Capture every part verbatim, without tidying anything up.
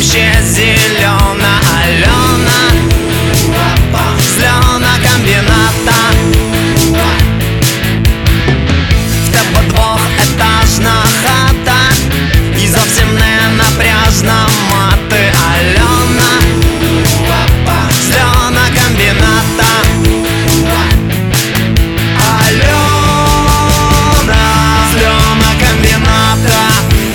ще зелена Альона з льонокомбіната. В тебе двохетажна хата і зовсім не напряжна мати. Альона з льонокомбіната. Альона з льонокомбіната.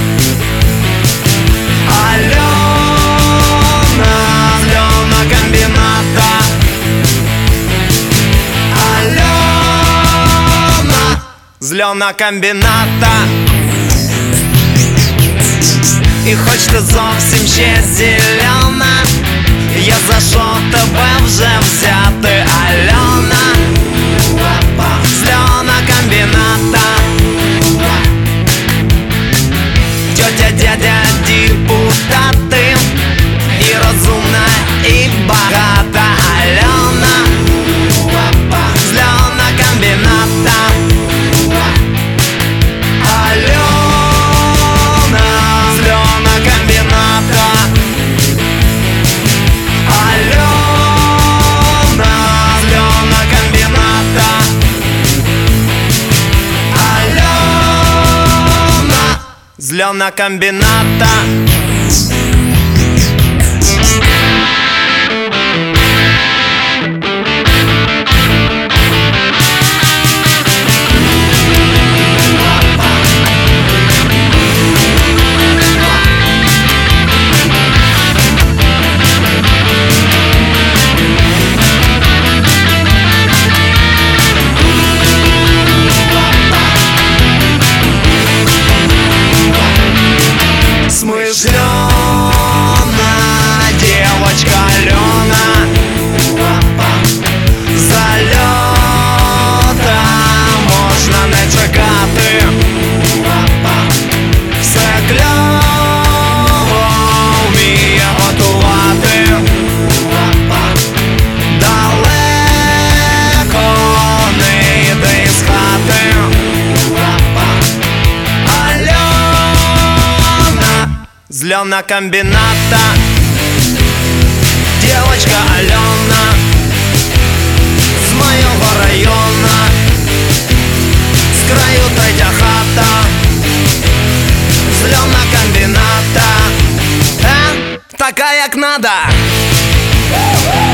Альона з льонокомбіната. Альона з льонокомбіната. І хоч ти зовсім ще зелена, я за що тебе вже взяти. Альона з льонокомбіната. Тьотя, дядя, депутати, і розумна, і багата. Альона з льонокомбіната. Альона з льонокомбіната. Альона з льонокомбіната. Альона з льонокомбіната. Смышлёна девочка Алена, зальота можна не чекати. Все кльово вміє готувати. Далеко не йде із хати. З льонокомбіната. Девочка Алена з моєго района, з краю третя хата, з льонокомбіната. А? Така як надо.